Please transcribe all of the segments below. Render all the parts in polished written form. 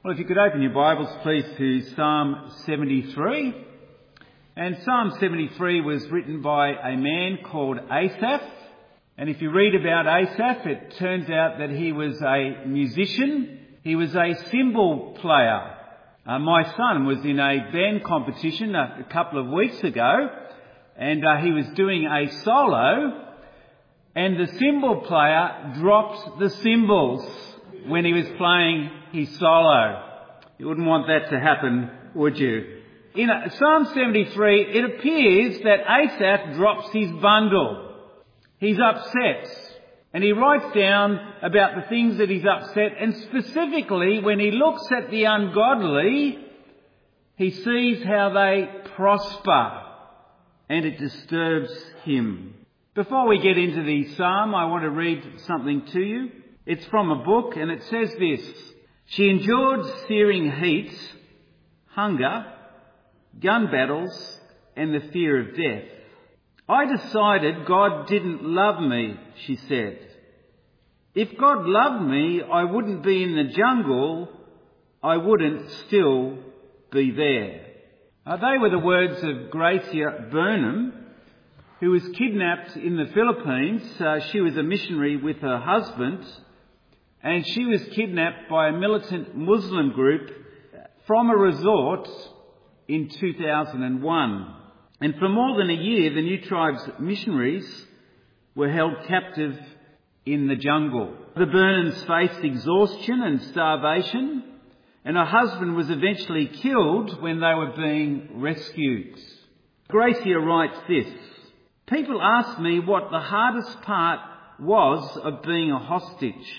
Well, if you could open your Bibles, please, to Psalm 73. And Psalm 73 was written by a man called Asaph. And if you read about Asaph, it turns out that he was a musician. He was a cymbal player. My son was in a band competition a couple of weeks ago, and he was doing a solo, and the cymbal player dropped the cymbals when he was playing his solo. You wouldn't want that to happen, would you? In Psalm 73, it appears that Asaph drops his bundle. He's upset. And he writes down about the things that he's upset. And specifically, when he looks at the ungodly, he sees how they prosper. And it disturbs him. Before we get into the psalm, I want to read something to you. It's from a book, and it says this: "She endured searing heat, hunger, gun battles, and the fear of death. I decided God didn't love me," she said. "If God loved me, I wouldn't be in the jungle. I wouldn't still be there." They were the words of Gracia Burnham, who was kidnapped in the Philippines. She was a missionary with her husband, and she was kidnapped by a militant Muslim group from a resort in 2001. And for more than a year, the New Tribes missionaries were held captive in the jungle. The Burnhams faced exhaustion and starvation, and her husband was eventually killed when they were being rescued. Gracia writes this: "People ask me what the hardest part was of being a hostage.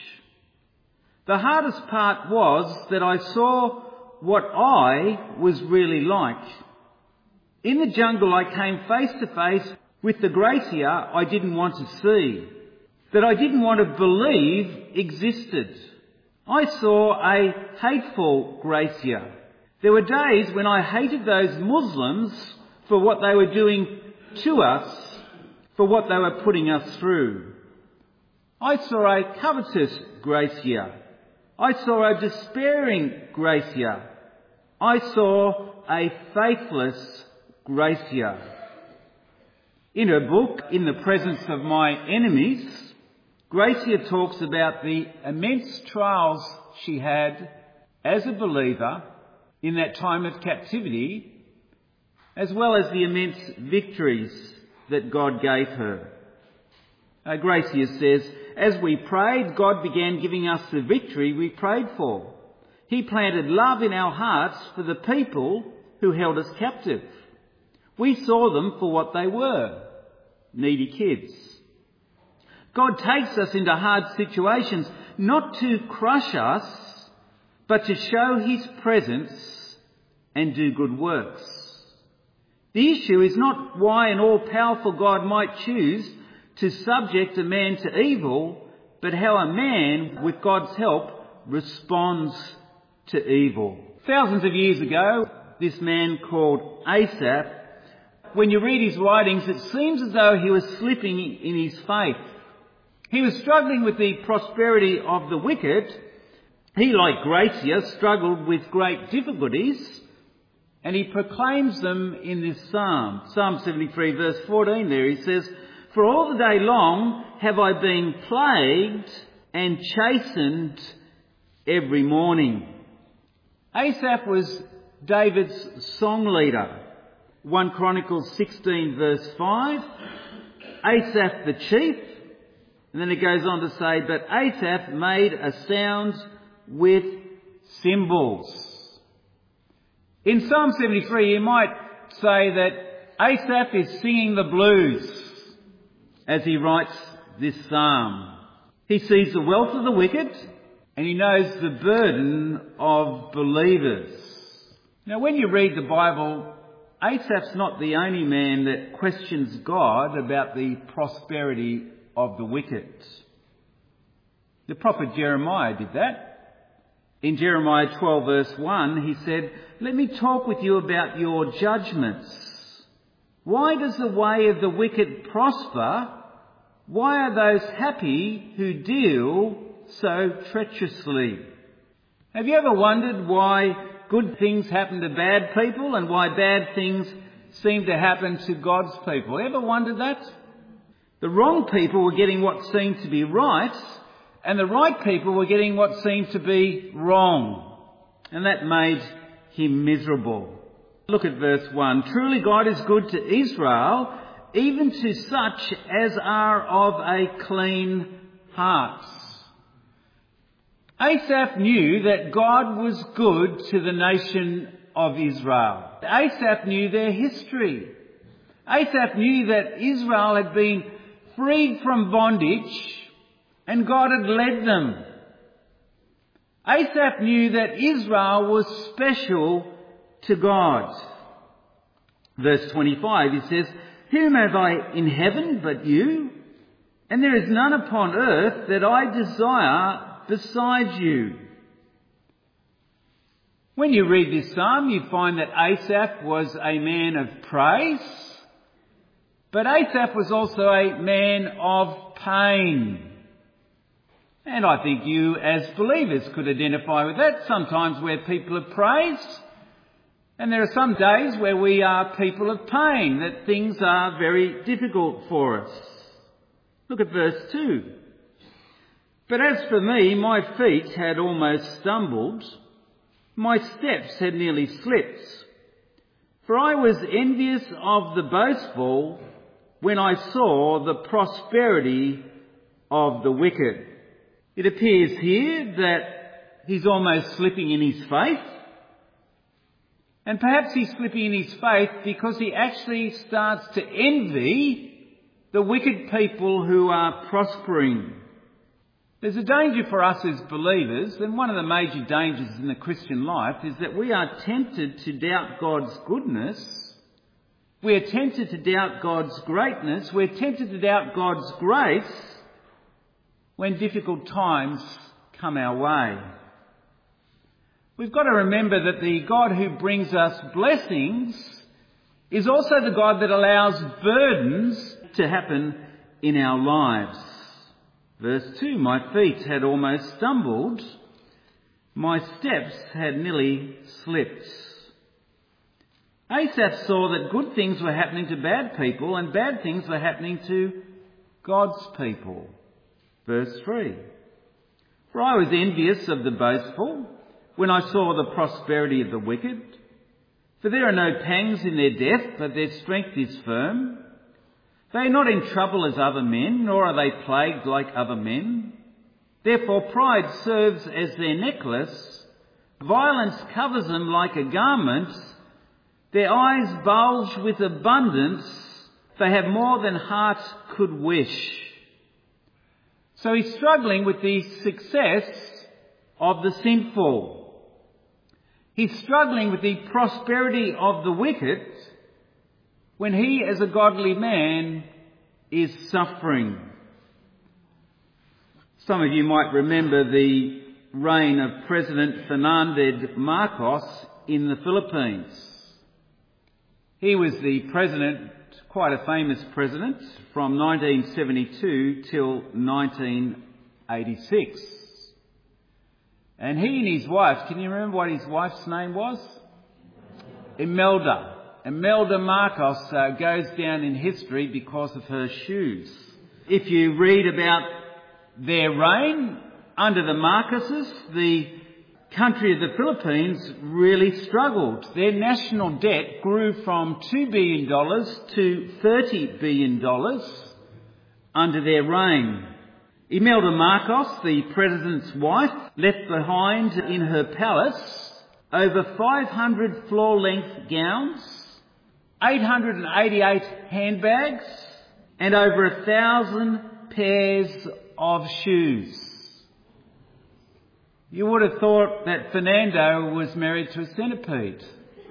The hardest part was that I saw what I was really like. In the jungle, I came face to face with the Gracia I didn't want to see, that I didn't want to believe existed. I saw a hateful Gracia. There were days when I hated those Muslims for what they were doing to us, for what they were putting us through. I saw a covetous Gracia. I saw a despairing Gracia. I saw a faithless Gracia." In her book, In the Presence of My Enemies, Gracia talks about the immense trials she had as a believer in that time of captivity, as well as the immense victories that God gave her. Gracia says, "As we prayed, God began giving us the victory we prayed for. He planted love in our hearts for the people who held us captive. We saw them for what they were, needy kids. God takes us into hard situations not to crush us, but to show his presence and do good works. The issue is not why an all-powerful God might choose to subject a man to evil, but how a man, with God's help, responds to evil." Thousands of years ago, this man called Asaph, when you read his writings, it seems as though he was slipping in his faith. He was struggling with the prosperity of the wicked. He, like Gracia, struggled with great difficulties, and he proclaims them in this psalm. Psalm 73 verse 14 there, he says, "For all the day long have I been plagued and chastened every morning." Asaph was David's song leader. 1 Chronicles 16 verse 5, Asaph the chief, and then it goes on to say, "But Asaph made a sound with cymbals." In Psalm 73, you might say that Asaph is singing the blues as he writes this psalm. He sees the wealth of the wicked, and he knows the burden of believers. Now, when you read the Bible, Asaph's not the only man that questions God about the prosperity of the wicked. The prophet Jeremiah did that. In Jeremiah 12 verse 1, he said, "Let me talk with you about your judgments. Why does the way of the wicked prosper? Why are those happy who deal so treacherously?" Have you ever wondered why good things happen to bad people and why bad things seem to happen to God's people? Ever wondered that? The wrong people were getting what seemed to be right, and the right people were getting what seemed to be wrong. And that made him miserable. Look at verse 1. Truly God is good to Israel, even to such as are of a clean heart. Asaph knew that God was good to the nation of Israel. Asaph knew their history. Asaph knew that Israel had been freed from bondage and God had led them. Asaph knew that Israel was special to God. Verse 25, he says, Whom have I in heaven but you? And there is none upon earth that I desire besides you. When you read this psalm, you find that Asaph was a man of praise, but Asaph was also a man of pain. And I think you as believers could identify with that. Sometimes we're people of praise, and there are some days where we are people of pain, that things are very difficult for us. Look at verse 2. But as for me, my feet had almost stumbled, my steps had nearly slipped, for I was envious of the boastful when I saw the prosperity of the wicked. It appears here that he's almost slipping in his faith, and perhaps he's slipping in his faith because he actually starts to envy the wicked people who are prospering. There's a danger for us as believers, and one of the major dangers in the Christian life is that we are tempted to doubt God's goodness. We are tempted to doubt God's greatness. We're tempted to doubt God's grace when difficult times come our way. We've got to remember that the God who brings us blessings is also the God that allows burdens to happen in our lives. Verse 2, my feet had almost stumbled, my steps had nearly slipped. Asaph saw that good things were happening to bad people and bad things were happening to God's people. Verse 3, for I was envious of the boastful when I saw the prosperity of the wicked. For there are no pangs in their death, but their strength is firm. They are not in trouble as other men, nor are they plagued like other men. Therefore pride serves as their necklace. Violence covers them like a garment. Their eyes bulge with abundance. They have more than heart could wish. So he's struggling with the success of the sinful. He's struggling with the prosperity of the wicked when he, as a godly man, is suffering. Some of you might remember the reign of President Ferdinand Marcos in the Philippines. He was the president, quite a famous president, from 1972 till 1986. And he and his wife, can you remember what his wife's name was? Imelda. Imelda Marcos goes down in history because of her shoes. If you read about their reign under the Marcoses, the country of the Philippines really struggled. Their national debt grew from $2 billion to $30 billion under their reign. Imelda Marcos, the president's wife, left behind in her palace over 500 floor-length gowns, 888 handbags, and over 1,000 pairs of shoes. You would have thought that Fernando was married to a centipede.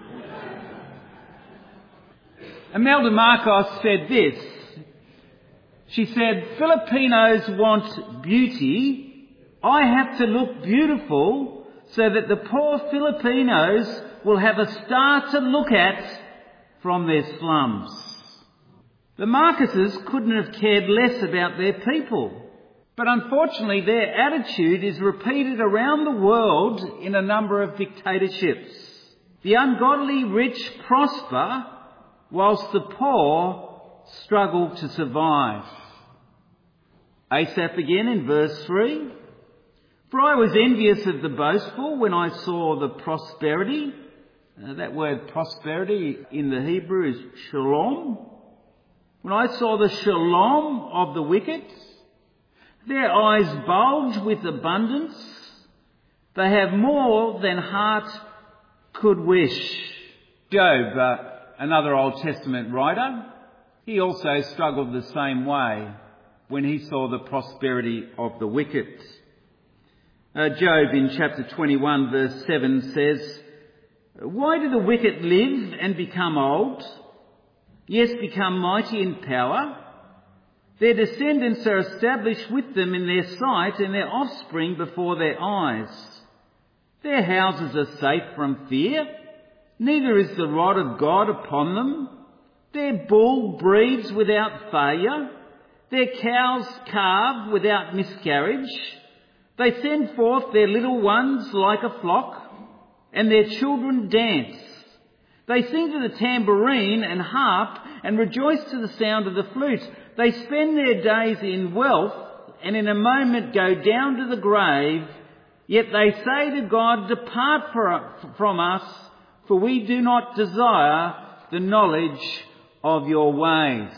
Imelda Marcos said this. She said, Filipinos want beauty. I have to look beautiful so that the poor Filipinos will have a star to look at from their slums. The Marcoses couldn't have cared less about their people, But unfortunately, their attitude is repeated around the world in a number of dictatorships. The ungodly rich prosper, whilst the poor struggle to survive. Asaph again in verse 3. For I was envious of the boastful when I saw the prosperity. That word prosperity in the Hebrew is shalom. When I saw the shalom of the wicked, their eyes bulge with abundance. They have more than heart could wish. Job, another Old Testament writer, he also struggled the same way when he saw the prosperity of the wicked. Job in chapter 21 verse 7 says, Why do the wicked live and become old? Yes, become mighty in power. Their descendants are established with them in their sight, and their offspring before their eyes. Their houses are safe from fear, neither is the rod of God upon them. Their bull breeds without failure. Their cows calve without miscarriage. They send forth their little ones like a flock, and their children dance. They sing to the tambourine and harp, and rejoice to the sound of the flute. They spend their days in wealth, and in a moment go down to the grave. Yet they say to God, Depart from us, for we do not desire the knowledge of your ways.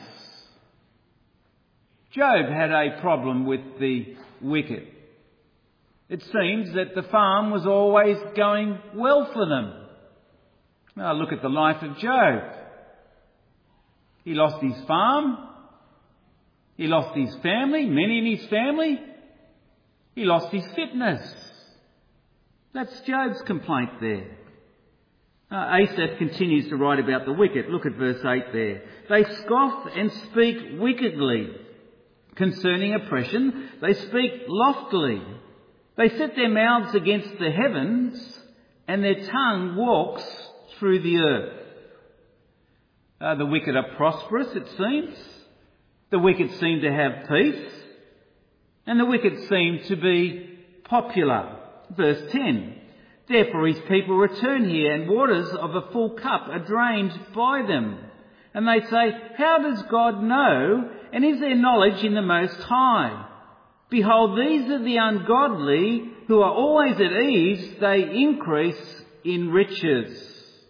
Job had a problem with the wicked. It seems that the farm was always going well for them. Now look at the life of Job. He lost his farm. He lost his family, many in his family. He lost his fitness. That's Job's complaint there. Asaph continues to write about the wicked. Look at verse 8 there. They scoff and speak wickedly. Concerning oppression, they speak loftily. They set their mouths against the heavens, and their tongue walks through the earth. The wicked are prosperous, it seems. The wicked seem to have peace. And the wicked seem to be popular. Verse 10. Therefore his people return here, and waters of a full cup are drained by them. And they say, How does God know? And is there knowledge in the Most High? Behold, these are the ungodly who are always at ease. They increase in riches.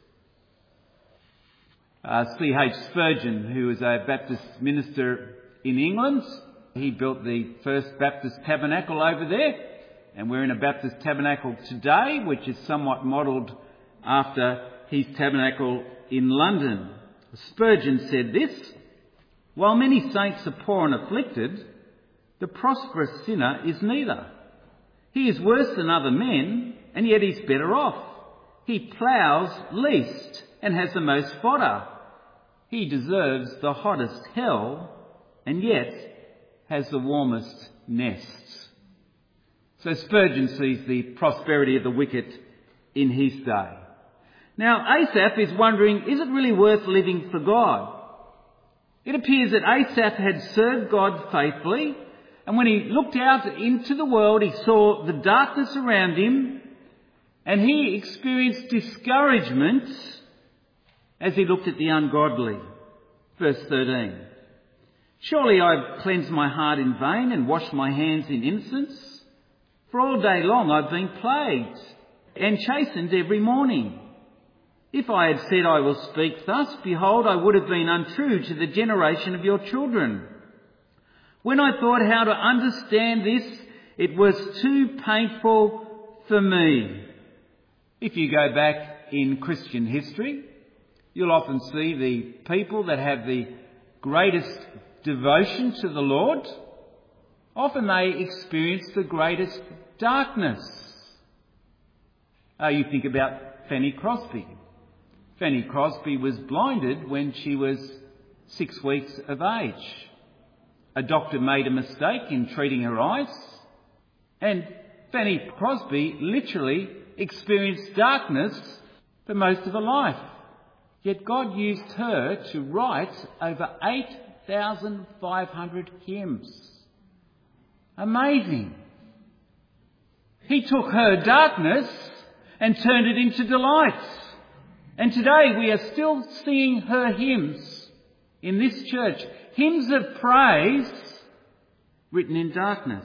C.H. Spurgeon, who was a Baptist minister in England, he built the first Baptist tabernacle over there, and we're in a Baptist tabernacle today, which is somewhat modelled after his tabernacle in London. Spurgeon said this, While many saints are poor and afflicted, the prosperous sinner is neither. He is worse than other men, and yet he's better off. He ploughs least and has the most fodder. He deserves the hottest hell, and yet has the warmest nests. So Spurgeon sees the prosperity of the wicked in his day. Now Asaph is wondering, is it really worth living for God? It appears that Asaph had served God faithfully, and when he looked out into the world, he saw the darkness around him, and he experienced discouragement as he looked at the ungodly. Verse 13. Surely I've cleansed my heart in vain and washed my hands in innocence. For all day long I've been plagued and chastened every morning. If I had said I will speak thus, behold, I would have been untrue to the generation of your children. When I thought how to understand this, it was too painful for me. If you go back in Christian history, you'll often see the people that have the greatest devotion to the Lord, often they experience the greatest darkness. You think about Fanny Crosby. Fanny Crosby was blinded when she was 6 weeks of age. A doctor made a mistake in treating her eyes, and Fanny Crosby literally experienced darkness for most of her life. Yet God used her to write over 8,500 hymns. Amazing. He took her darkness and turned it into delight. And today we are still singing her hymns in this church. Hymns of praise written in darkness.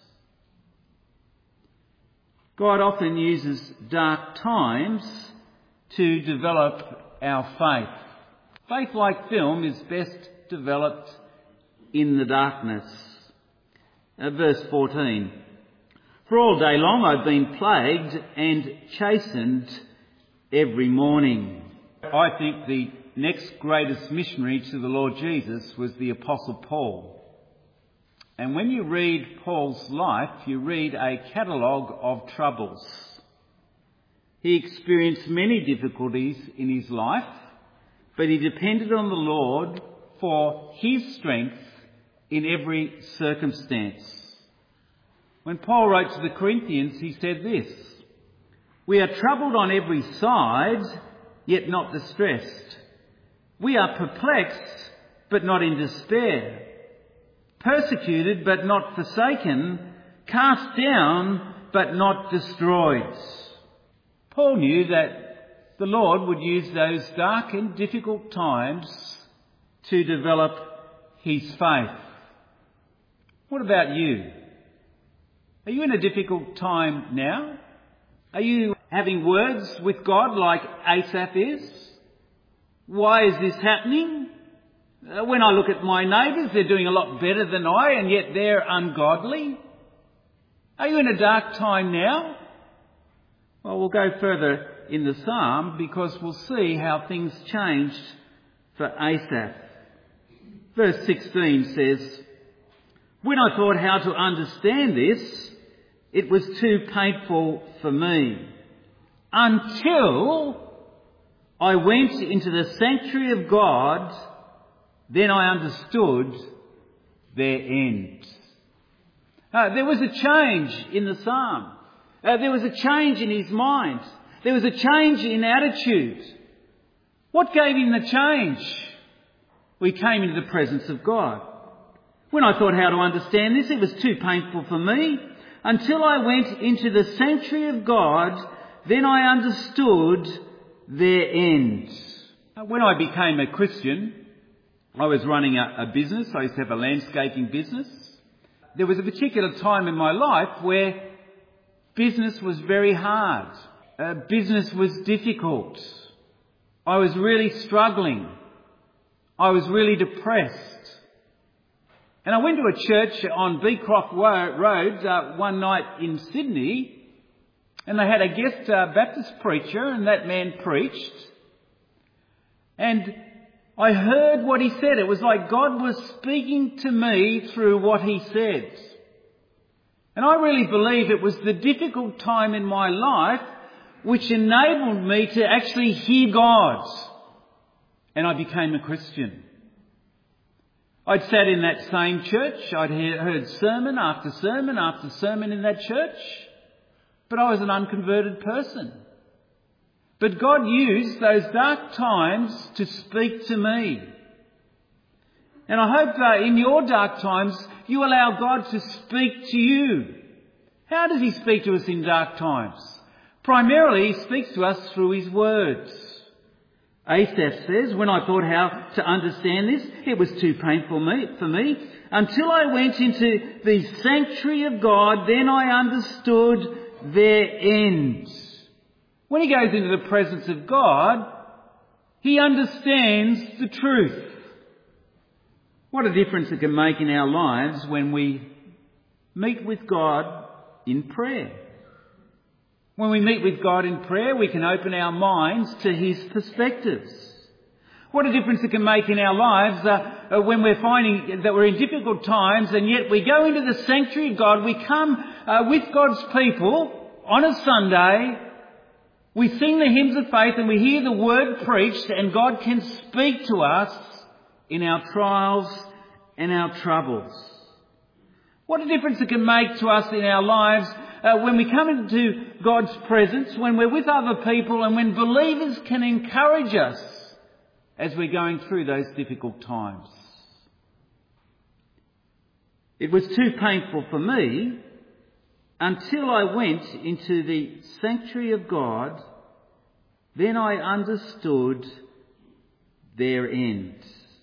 God often uses dark times to develop our faith. Faith, like film, is best developed in the darkness. Verse 14. For all day long I've been plagued and chastened every morning. I think the next greatest missionary to the Lord Jesus was the Apostle Paul. And when you read Paul's life, you read a catalogue of troubles. He experienced many difficulties in his life, but he depended on the Lord for his strength in every circumstance. When Paul wrote to the Corinthians, he said this: "We are troubled on every side, yet not distressed. We are perplexed, but not in despair. Persecuted, but not forsaken. Cast down, but not destroyed." Paul knew that the Lord would use those dark and difficult times to develop his faith. What about you? Are you in a difficult time now? Are you having words with God like Asaph is? Why is this happening? When I look at my neighbours, they're doing a lot better than I, and yet they're ungodly. Are you in a dark time now? Well, we'll go further in the psalm because we'll see how things changed for Asaph. Verse 16 says, "When I thought how to understand this, it was too painful for me, until I went into the sanctuary of God, then I understood their end." There was a change in the psalm. There was a change in his mind. There was a change in attitude. What gave him the change? We came into the presence of God. "When I thought how to understand this, it was too painful for me. Until I went into the sanctuary of God, then I understood their end." When I became a Christian, I was running a business. I used to have a landscaping business. There was a particular time in my life where business was very hard. Business was difficult. I was really struggling. I was really depressed. And I went to a church on Beecroft Road one night in Sydney, and they had a guest Baptist preacher, and that man preached. And I heard what he said. It was like God was speaking to me through what he said. And I really believe it was the difficult time in my life which enabled me to actually hear God. And I became a Christian. I'd sat in that same church. I'd heard sermon after sermon after sermon in that church. But I was an unconverted person. But God used those dark times to speak to me. And I hope that in your dark times you allow God to speak to you. How does he speak to us in dark times? Primarily he speaks to us through his words. Asaph says, "When I thought how to understand this, it was too painful for me. Until I went into the sanctuary of God, then I understood their end." When he goes into the presence of God, he understands the truth. What a difference it can make in our lives when we meet with God in prayer. When we meet with God in prayer, we can open our minds to his perspectives. What a difference it can make in our lives when we're finding that we're in difficult times, and yet we go into the sanctuary of God. We come with God's people on a Sunday. We sing the hymns of faith and we hear the word preached, and God can speak to us in our trials and our troubles. What a difference it can make to us in our lives when we come into God's presence, when we're with other people, and when believers can encourage us as we're going through those difficult times. It was too painful for me until I went into the sanctuary of God. Then I understood their end.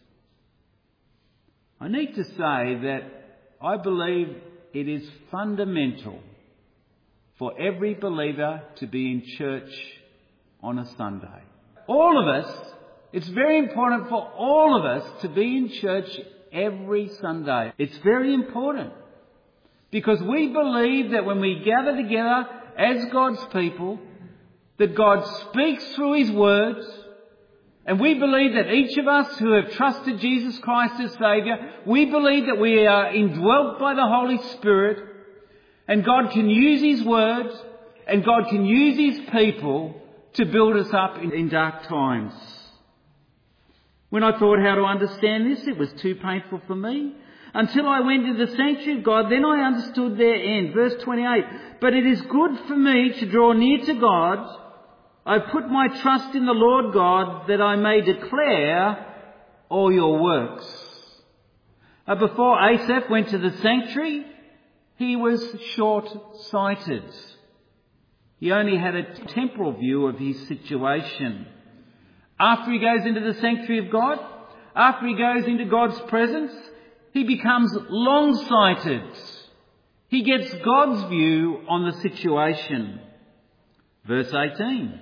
I need to say that I believe it is fundamental for every believer to be in church on a Sunday. All of us, it's very important for all of us to be in church every Sunday. It's very important because we believe that when we gather together as God's people, that God speaks through His words, and we believe that each of us who have trusted Jesus Christ as Saviour, we believe that we are indwelt by the Holy Spirit, and God can use His words, and God can use His people to build us up in dark times. When I thought how to understand this, it was too painful for me. Until I went into the sanctuary of God, then I understood their end. Verse 28, but it is good for me to draw near to God. I put my trust in the Lord God that I may declare all your works. Before Asaph went to the sanctuary, he was short-sighted. He only had a temporal view of his situation. After he goes into the sanctuary of God, after he goes into God's presence, he becomes long-sighted. He gets God's view on the situation. Verse 18.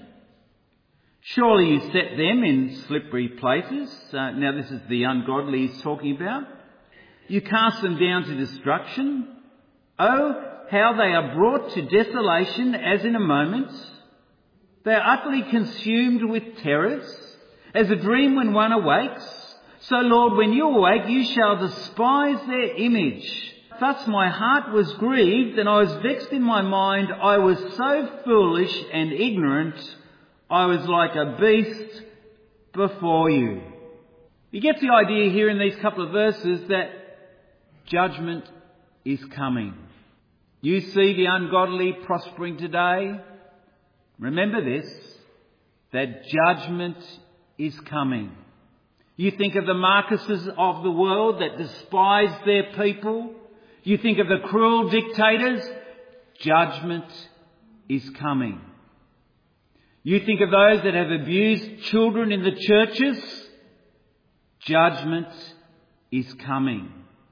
Surely you set them in slippery places. Now this is the ungodly he's talking about. You cast them down to destruction. Oh, how they are brought to desolation as in a moment. They are utterly consumed with terrors, as a dream when one awakes. So, Lord, when you awake, you shall despise their image. Thus my heart was grieved, and I was vexed in my mind. I was so foolish and ignorant. I was like a beast before you. You get the idea here in these couple of verses that judgment is coming. You see the ungodly prospering today. Remember this, that judgment is coming. You think of the Marcuses of the world that despise their people. You think of the cruel dictators. Judgment is coming. You think of those that have abused children in the churches. Judgment is coming.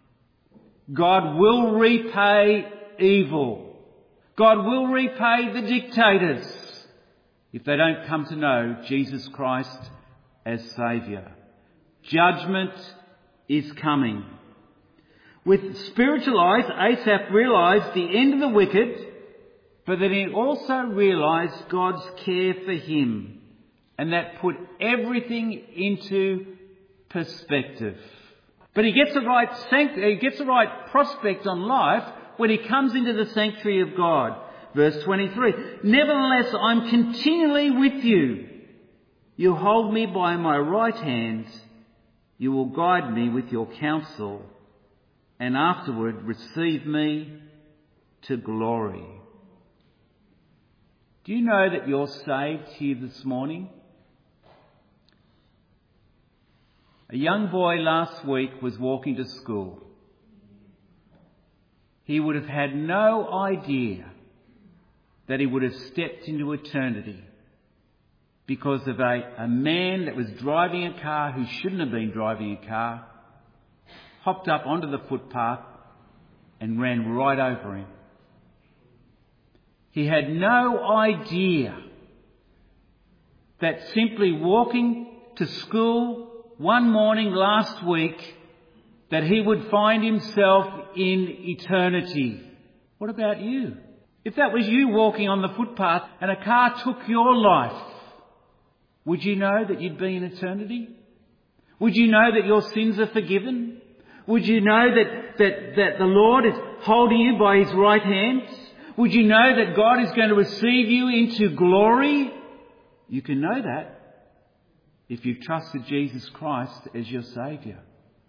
God will repay evil. God will repay the dictators if they don't come to know Jesus Christ as Saviour. Judgment is coming. With spiritual eyes, Asaph realised the end of the wicked, but then he also realised God's care for him, and that put everything into perspective. But he gets the right prospect on life when he comes into the sanctuary of God. Verse 23, nevertheless, I'm continually with you. You hold me by my right hand. You will guide me with your counsel, and afterward receive me to glory. Do you know that you're saved here this morning? A young boy last week was walking to school. He would have had no idea that he would have stepped into eternity because of a man that was driving a car who shouldn't have been driving a car, hopped up onto the footpath and ran right over him. He had no idea that simply walking to school one morning last week that he would find himself in eternity. What about you? If that was you walking on the footpath and a car took your life, would you know that you'd be in eternity? Would you know that your sins are forgiven? Would you know that the Lord is holding you by His right hand? Would you know that God is going to receive you into glory? You can know that if you've trusted Jesus Christ as your Saviour.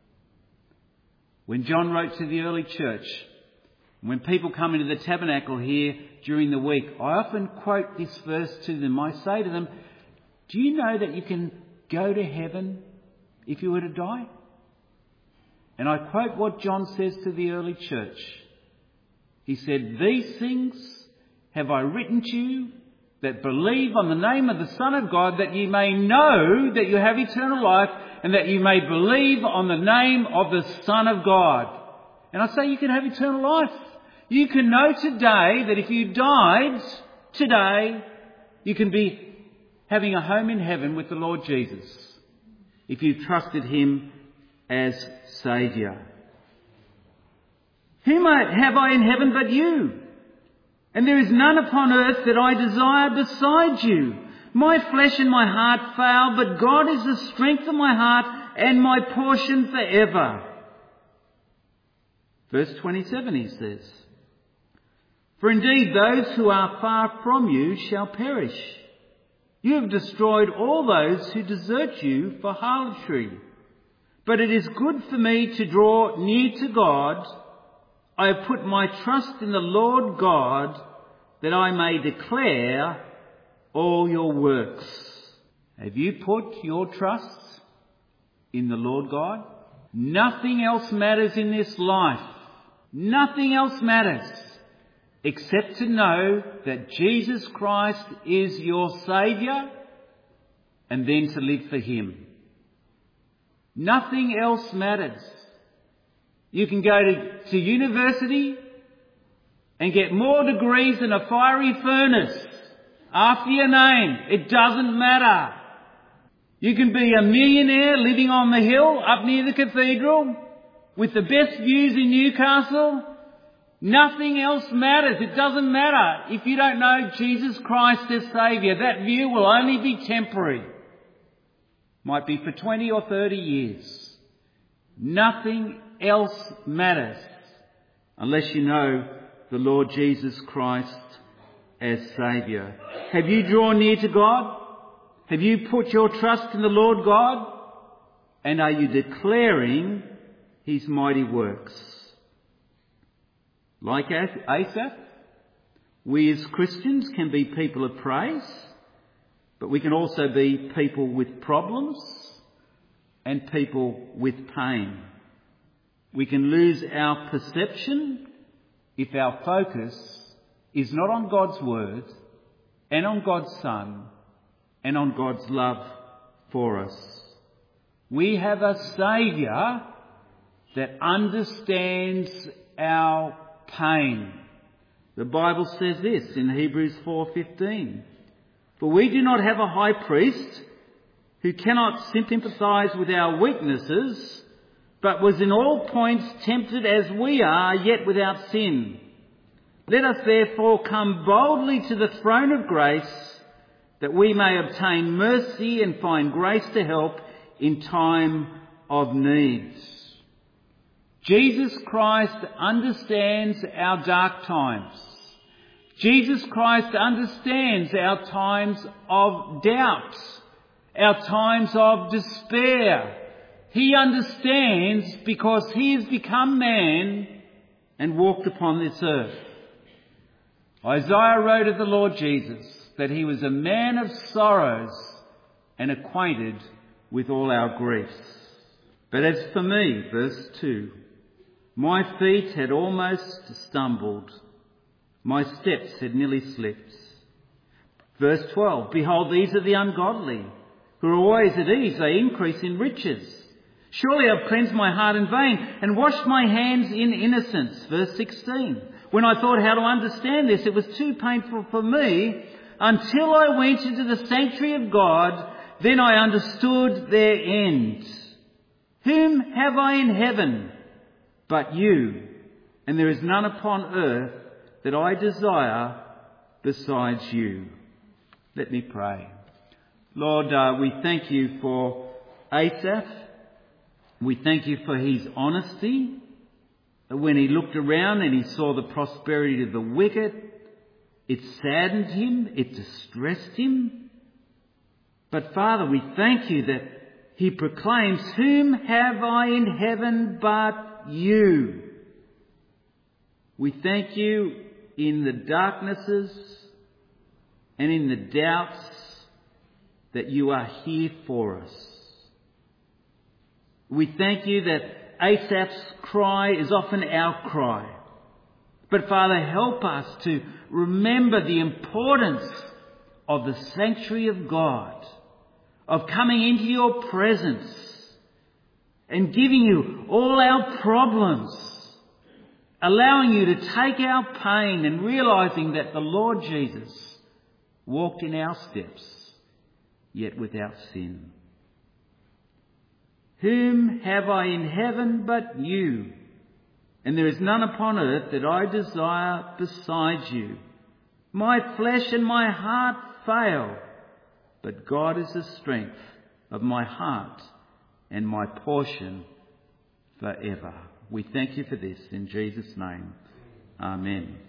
When John wrote to the early church, when people come into the tabernacle here during the week, I often quote this verse to them. I say to them, do you know that you can go to heaven if you were to die? And I quote what John says to the early church. He said, "These things have I written to you that believe on the name of the Son of God, that ye may know that you have eternal life, and that you may believe on the name of the Son of God." And I say you can have eternal life. You can know today that if you died today, you can be having a home in heaven with the Lord Jesus, if you trusted him as Saviour. "Whom have I in heaven but you? And there is none upon earth that I desire beside you. My flesh and my heart fail, but God is the strength of my heart and my portion forever." Verse 27 he says, "For indeed those who are far from you shall perish. You have destroyed all those who desert you for harlotry. But it is good for me to draw near to God. I have put my trust in the Lord God, that I may declare all your works." Have you put your trust in the Lord God? Nothing else matters in this life. Nothing else matters except to know that Jesus Christ is your Saviour, and then to live for him. Nothing else matters. You can go to university and get more degrees than a fiery furnace after your name. It doesn't matter. You can be a millionaire living on the hill up near the cathedral with the best views in Newcastle. Nothing else matters. It doesn't matter if you don't know Jesus Christ as Saviour. That view will only be temporary. Might be for 20 or 30 years. Nothing else matters unless you know the Lord Jesus Christ as Saviour. Have you drawn near to God? Have you put your trust in the Lord God? And are you declaring his mighty works? Like Asaph, we as Christians can be people of praise, but we can also be people with problems and people with pain. We can lose our perception if our focus is not on God's Word and on God's Son and on God's love for us. We have a Saviour that understands our pain. The Bible says this in Hebrews 4:15. "For we do not have a high priest who cannot sympathise with our weaknesses, but was in all points tempted as we are, yet without sin. Let us therefore come boldly to the throne of grace, that we may obtain mercy and find grace to help in time of need." Jesus Christ understands our dark times. Jesus Christ understands our times of doubt, our times of despair. He understands because he has become man and walked upon this earth. Isaiah wrote of the Lord Jesus that he was a man of sorrows and acquainted with all our griefs. "But as for me," verse 2, "my feet had almost stumbled. My steps had nearly slipped." Verse 12, "Behold, these are the ungodly, who are always at ease. They increase in riches. Surely I've cleansed my heart in vain and washed my hands in innocence." Verse 16, "When I thought how to understand this, it was too painful for me. Until I went into the sanctuary of God, then I understood their end. Whom have I in heaven but you? And there is none upon earth that I desire besides you." Let me pray. Lord, we thank you for Asaph. We thank you for his honesty. When he looked around and he saw the prosperity of the wicked, it saddened him, it distressed him. But Father, we thank you that he proclaims, "Whom have I in heaven but you?" We thank you in the darknesses and in the doubts that you are here for us. We thank you that Asaph's cry is often our cry. But Father, help us to remember the importance of the sanctuary of God, of coming into your presence and giving you all our problems, allowing you to take our pain and realising that the Lord Jesus walked in our steps, yet without sin. Whom have I in heaven but you? And there is none upon earth that I desire besides you. My flesh and my heart fail, but God is the strength of my heart and my portion forever. We thank you for this in Jesus' name. Amen.